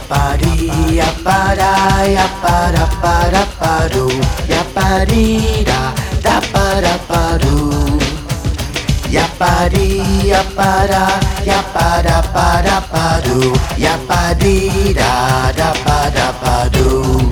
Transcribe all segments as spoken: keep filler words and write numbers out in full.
ぱりやっぱらやっぱらぱらぱるやっぱりだだぱらぱるやっぱりやっぱらやっぱらぱらぱるやっぱりだだぱらぱる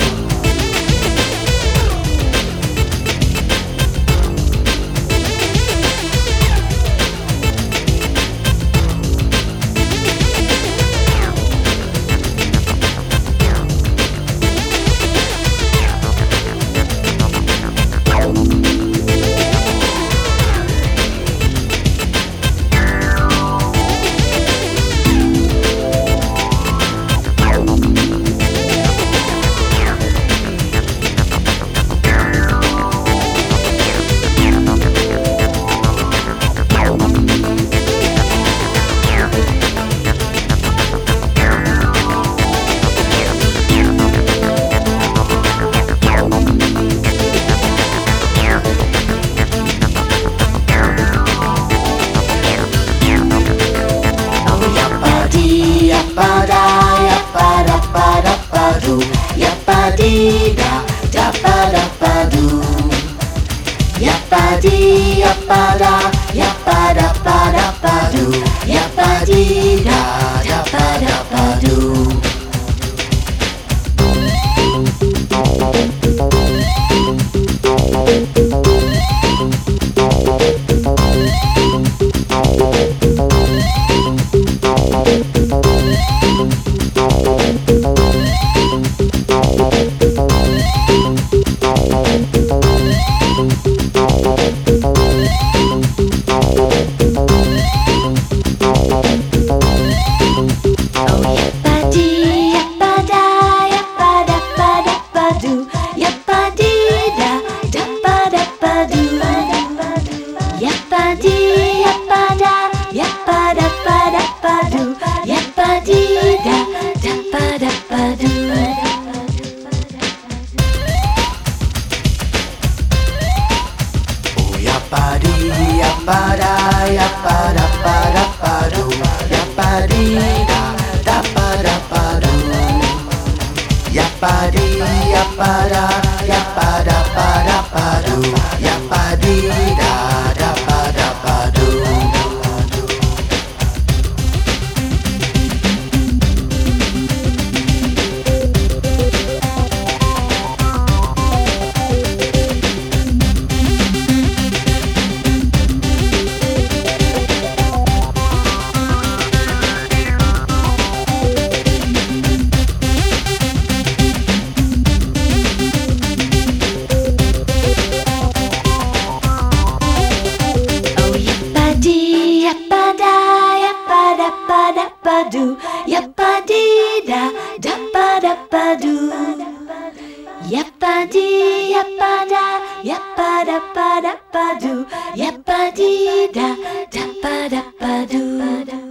やっぱりだだぱらぱるやっぱりやっぱらやっぱらぱらぱるやっぱりだだぱらぱるやっぱらやっぱらぱらぱるやっぱりだだぱらぱるやっぱりやっぱらやっぱらぱらぱるやっぱりだだぱらぱるやっぱりだだぱらぱるやっぱりやっぱらやっぱらぱらぱるやっぱりだだぱらぱる